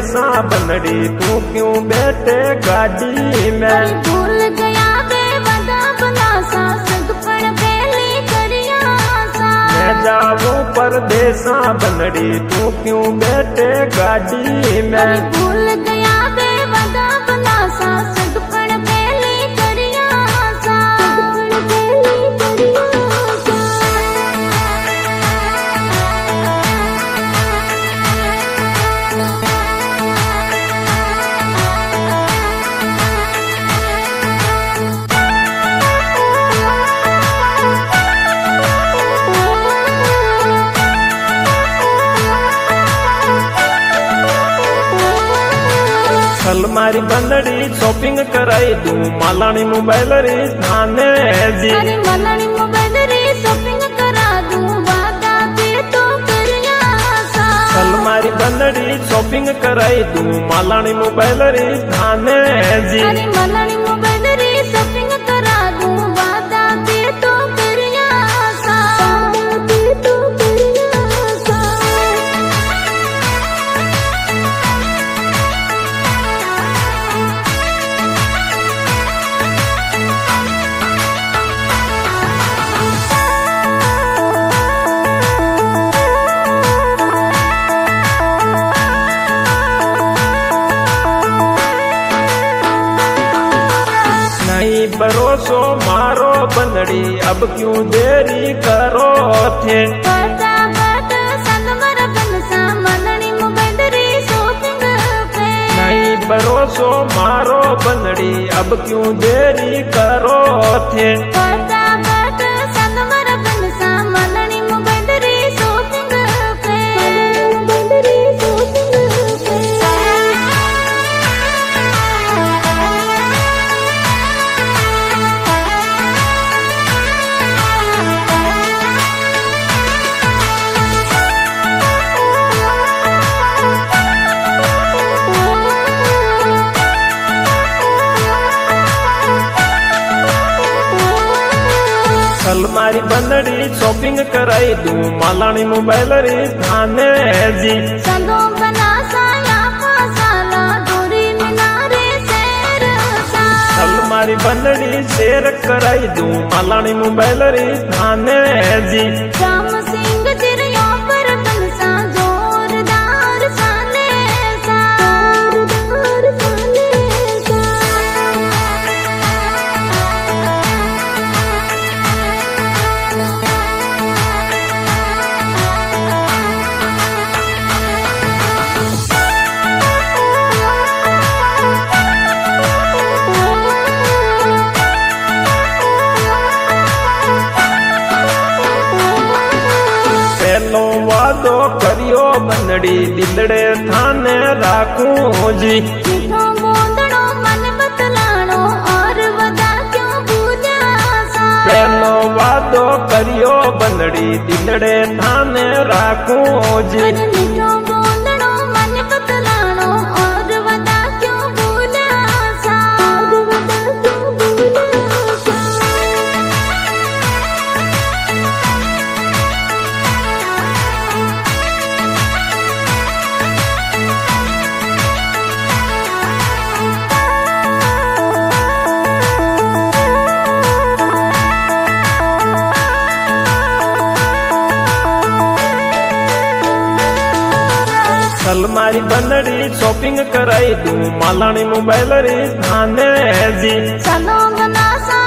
परदेसा बनड़ी तू क्यों बैठे गाड़ी में। भूल गया बेवदा बनासा सगपण पहली करिया सा। मैं जाऊं परदेसा बनड़ी तू क्यों बैठे गाड़ी में। भूल गया बेवदा बनासा सगपण पहली करिया सा। कल मारी बनड़ी शॉपिंग कराई दूं मालानी मोबाइल री थाने जी। अरे मालानी मोबाइल री शॉपिंग करा दूं वादा दे तो करिया सा। कल मारी बनड़ी शॉपिंग कराई दूं मालानी मोबाइल री थाने जी। अरे मालानी मोबाइल री शॉपिंग करा दूं वादा दे तो करिया सा। दे तो करिया सा। भरोसो मारो बनड़ी अब क्यों देरी करो थे। फटाफट संग मर बनसा मालानी मोबाइल री शॉपिंग पे। नहीं भरोसो मारो बनड़ी अब क्यों देरी करो थे। फटाफट संग मर बनसा मालानी मोबाइल री शॉपिंग पे। मोबाइल री शॉपिंग पे। कल मारी बनड़ी शॉपिंग कराई दूं मालानी मोबाइल री थाने जी। संगो बना साया फासाला दूरी मीनारे शेर सा। कल मारी बनड़ी शेर कराई दूं मालानी मोबाइल री थाने जी। राम सिंह जिरियों पर बनसा जोरदार साले सा। जोरदार साले सा। पहलो वादो करियो बनड़ी दिलड़े थाने राखूं जी। मीठो बोंदड़ो मन बतलाणो और वदा क्यों भूलिया सा। पहलो वादो करियो बनड़ी दिलड़े थाने राखूं जी। अरे मीठो बोंदड़ो मन बतलाणो और वदा क्यों भूलिया सा। और वदा क्यों भूलिया सा। कल मारी बनड़ी शॉपिंग कराई दूं मालानी मोबाइल री थाने जी। चलो बना सा